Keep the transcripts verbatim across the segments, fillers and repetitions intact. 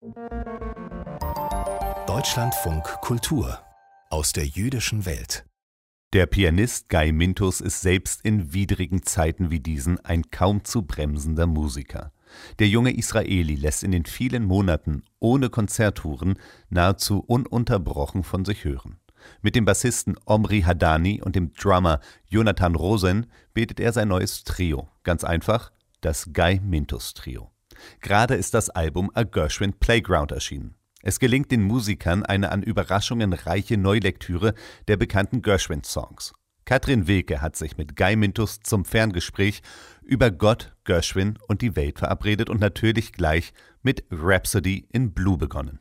Deutschlandfunk Kultur aus der jüdischen Welt. Der Pianist Guy Mintus ist selbst in widrigen Zeiten wie diesen ein kaum zu bremsender Musiker. Der junge Israeli lässt in den vielen Monaten ohne Konzerttouren nahezu ununterbrochen von sich hören. Mit dem Bassisten Omri Hadani und dem Drummer Jonathan Rosen bildet er sein neues Trio. Ganz einfach, das Guy Mintus Trio. Gerade ist das Album A Gershwin Playground erschienen. Es gelingt den Musikern eine an Überraschungen reiche Neulektüre der bekannten Gershwin-Songs. Katrin Wilke hat sich mit Guy Mintus zum Ferngespräch über Gott, Gershwin und die Welt verabredet und natürlich gleich mit Rhapsody in Blue begonnen.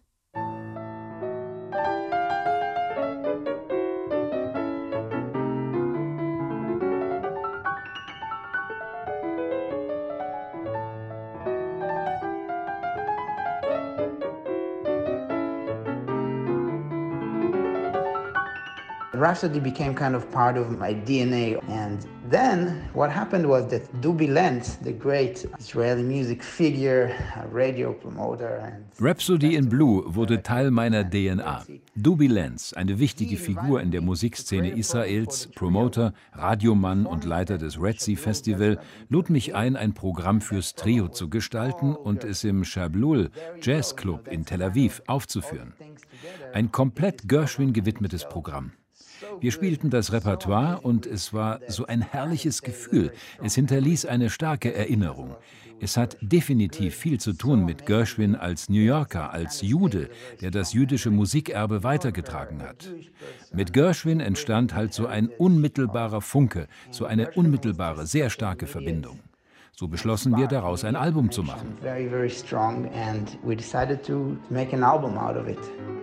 Rhapsody became kind of part of my D N A, and then what happened was that Dubi Lenz, the great Israeli music figure, a radio promoter and Rhapsody in Blue wurde Teil meiner D N A. Dubi Lenz, eine wichtige Figur in der Musikszene Israels, Promoter, Radiomann und Leiter des Red Sea Festival, lud mich ein, ein Programm fürs Trio zu gestalten und es im Shablul Jazz Club in Tel Aviv aufzuführen. Ein komplett Gershwin gewidmetes Programm. Wir spielten das Repertoire und es war so ein herrliches Gefühl. Es hinterließ eine starke Erinnerung. Es hat definitiv viel zu tun mit Gershwin als New Yorker, als Jude, der das jüdische Musikerbe weitergetragen hat. Mit Gershwin entstand halt so ein unmittelbarer Funke, so eine unmittelbare, sehr starke Verbindung. So beschlossen wir, daraus ein Album zu machen. Very, very strong, and we decided to make an album out of it.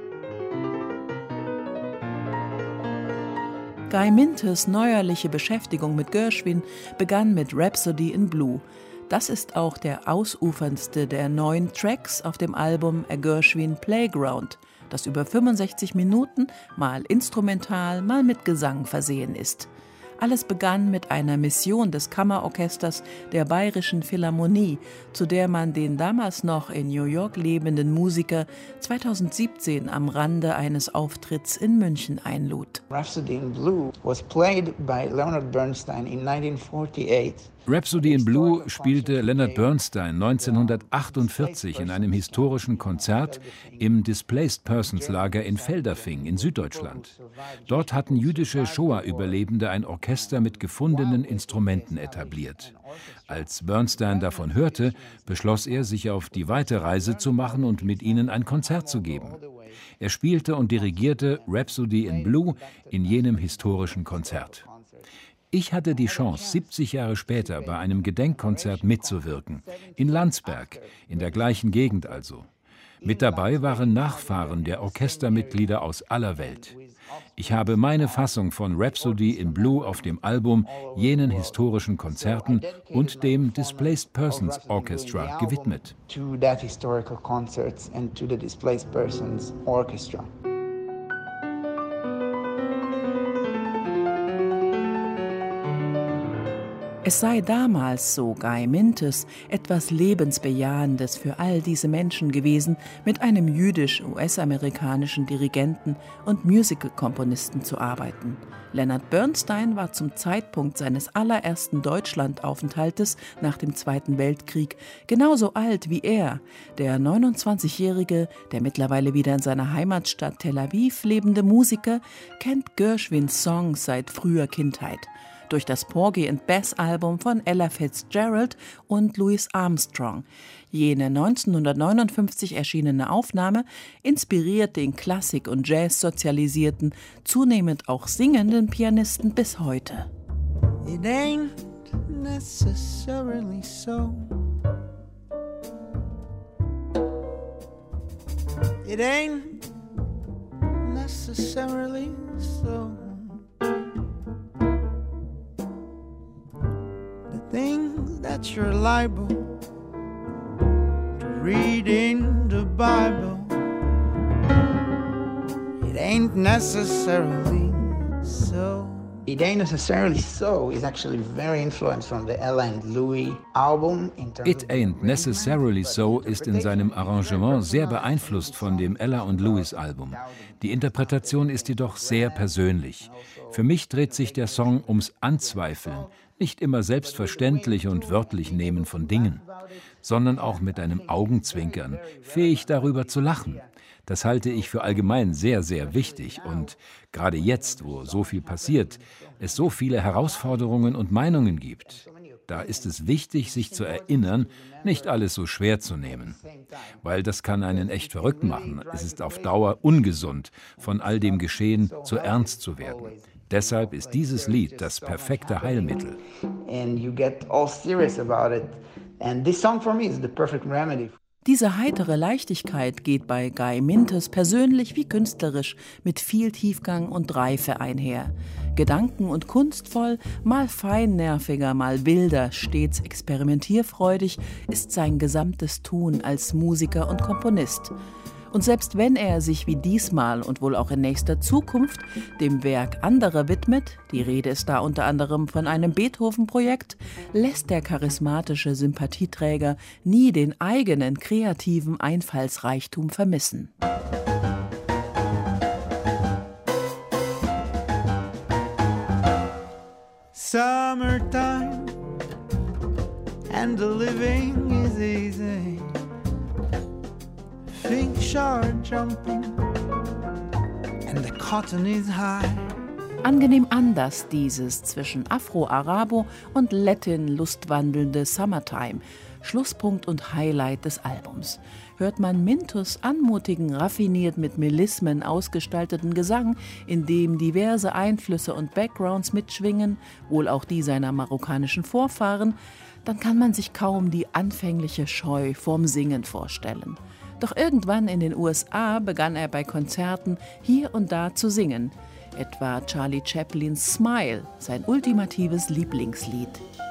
Guy Mintus' neuerliche Beschäftigung mit Gershwin begann mit Rhapsody in Blue. Das ist auch der ausuferndste der neun Tracks auf dem Album A Gershwin Playground, das über fünfundsechzig Minuten mal instrumental, mal mit Gesang versehen ist. Alles begann mit einer Mission des Kammerorchesters der Bayerischen Philharmonie, zu der man den damals noch in New York lebenden Musiker zweitausendsiebzehn am Rande eines Auftritts in München einlud. Rhapsody in Blue was played by Leonard Bernstein in nineteen forty-eight. Rhapsody in Blue spielte Leonard Bernstein neunzehnhundertachtundvierzig in einem historischen Konzert im Displaced Persons Lager in Feldafing in Süddeutschland. Dort hatten jüdische Shoah-Überlebende ein Orchester mit gefundenen Instrumenten etabliert. Als Bernstein davon hörte, beschloss er, sich auf die weite Reise zu machen und mit ihnen ein Konzert zu geben. Er spielte und dirigierte Rhapsody in Blue in jenem historischen Konzert. Ich hatte die Chance, siebzig Jahre später bei einem Gedenkkonzert mitzuwirken, in Landsberg, in der gleichen Gegend also. Mit dabei waren Nachfahren der Orchestermitglieder aus aller Welt. Ich habe meine Fassung von Rhapsody in Blue auf dem Album jenen historischen Konzerten und dem Displaced Persons Orchestra gewidmet. To that historical concerts and to the Displaced Persons Orchestra. Es sei damals, so Guy Mintus, etwas Lebensbejahendes für all diese Menschen gewesen, mit einem jüdisch-U S-amerikanischen Dirigenten und Musical-Komponisten zu arbeiten. Leonard Bernstein war zum Zeitpunkt seines allerersten Deutschlandaufenthaltes nach dem Zweiten Weltkrieg genauso alt wie er. Der neunundzwanzigjährige, der mittlerweile wieder in seiner Heimatstadt Tel Aviv lebende Musiker, kennt Gershwins Songs seit früher Kindheit. Durch das Porgy and Bess Album von Ella Fitzgerald und Louis Armstrong. Jene neunzehnhundertneunundfünfzig erschienene Aufnahme inspiriert den Klassik- und Jazz sozialisierten, zunehmend auch singenden Pianisten bis heute. It ain't necessarily so. It ain't necessarily so. Things that you're liable to read in the Bible, it ain't necessarily so. It Ain't Necessarily So is actually very influenced from the Ella and Louis album. It Ain't Necessarily So ist in seinem Arrangement sehr beeinflusst von dem Ella und Louis Album. Die Interpretation ist jedoch sehr persönlich. Für mich dreht sich der Song ums Anzweifeln, nicht immer selbstverständlich und wörtlich nehmen von Dingen, sondern auch mit einem Augenzwinkern, fähig darüber zu lachen. Das halte ich für allgemein sehr, sehr wichtig. Und gerade jetzt, wo so viel passiert, es so viele Herausforderungen und Meinungen gibt, da ist es wichtig, sich zu erinnern, nicht alles so schwer zu nehmen. Weil das kann einen echt verrückt machen. Es ist auf Dauer ungesund, von all dem Geschehen zu ernst zu werden. Deshalb ist dieses Lied das perfekte Heilmittel. And you get all serious about it. And this song for me is the perfect remedy. Diese heitere Leichtigkeit geht bei Guy Mintos persönlich wie künstlerisch mit viel Tiefgang und Reife einher. Gedanken- und kunstvoll, mal feinnerviger, mal wilder, stets experimentierfreudig ist sein gesamtes Tun als Musiker und Komponist. Und selbst wenn er sich wie diesmal und wohl auch in nächster Zukunft dem Werk anderer widmet, die Rede ist da unter anderem von einem Beethoven-Projekt, lässt der charismatische Sympathieträger nie den eigenen kreativen Einfallsreichtum vermissen. Summertime and the living is easy. Fish are jumping and the cotton is high. Angenehm anders dieses zwischen Afro-Arabo und Latin lustwandelnde Summertime, Schlusspunkt und Highlight des Albums. Hört man Mintos anmutigen, raffiniert mit Melismen ausgestalteten Gesang, in dem diverse Einflüsse und Backgrounds mitschwingen, wohl auch die seiner marokkanischen Vorfahren, dann kann man sich kaum die anfängliche Scheu vorm Singen vorstellen. Doch irgendwann in den U S A begann er bei Konzerten hier und da zu singen, etwa Charlie Chaplins Smile, sein ultimatives Lieblingslied.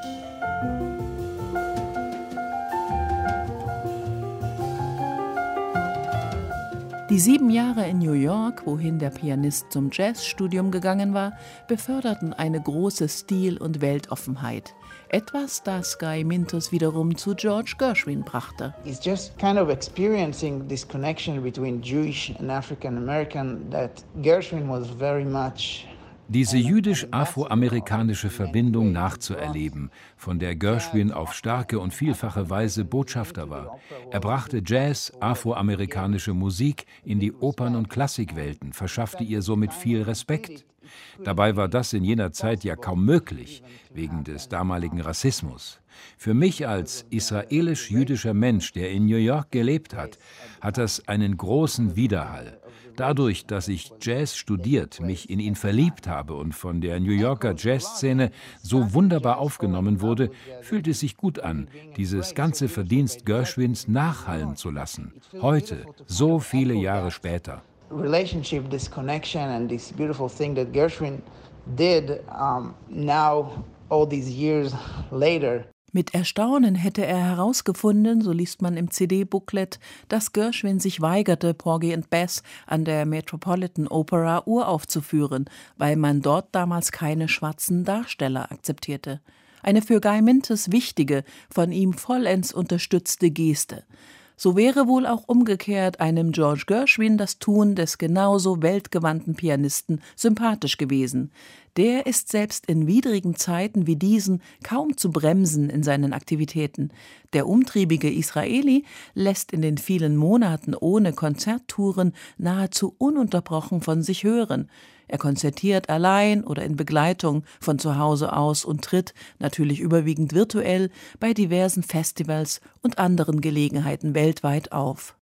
Die sieben Jahre in New York, wohin der Pianist zum Jazzstudium gegangen war, beförderten eine große Stil- und Weltoffenheit. Etwas, das Guy Mintos wiederum zu George Gershwin brachte. It's just kind of experiencing this connection between Jewish and African American that Gershwin was very much. Diese jüdisch-afroamerikanische Verbindung nachzuerleben, von der Gershwin auf starke und vielfache Weise Botschafter war. Er brachte Jazz, afroamerikanische Musik in die Opern- und Klassikwelten, verschaffte ihr somit viel Respekt. Dabei war das in jener Zeit ja kaum möglich, wegen des damaligen Rassismus. Für mich als israelisch-jüdischer Mensch, der in New York gelebt hat, hat das einen großen Widerhall. Dadurch, dass ich Jazz studiert, mich in ihn verliebt habe und von der New Yorker Jazzszene so wunderbar aufgenommen wurde, fühlt es sich gut an, dieses ganze Verdienst Gershwins nachhallen zu lassen. Heute, so viele Jahre später. Relationship, this connection and this beautiful thing that Gershwin did um, now, all these years later. Mit Erstaunen hätte er herausgefunden, so liest man im C D-Booklet, dass Gershwin sich weigerte, Porgy and Bess an der Metropolitan Opera uraufzuführen, weil man dort damals keine schwarzen Darsteller akzeptierte. Eine für Guy Mintos wichtige, von ihm vollends unterstützte Geste. So wäre wohl auch umgekehrt einem George Gershwin das Tun des genauso weltgewandten Pianisten sympathisch gewesen. Der ist selbst in widrigen Zeiten wie diesen kaum zu bremsen in seinen Aktivitäten. Der umtriebige Israeli lässt in den vielen Monaten ohne Konzerttouren nahezu ununterbrochen von sich hören. Er konzertiert allein oder in Begleitung von zu Hause aus und tritt, natürlich überwiegend virtuell, bei diversen Festivals und anderen Gelegenheiten weltweit auf.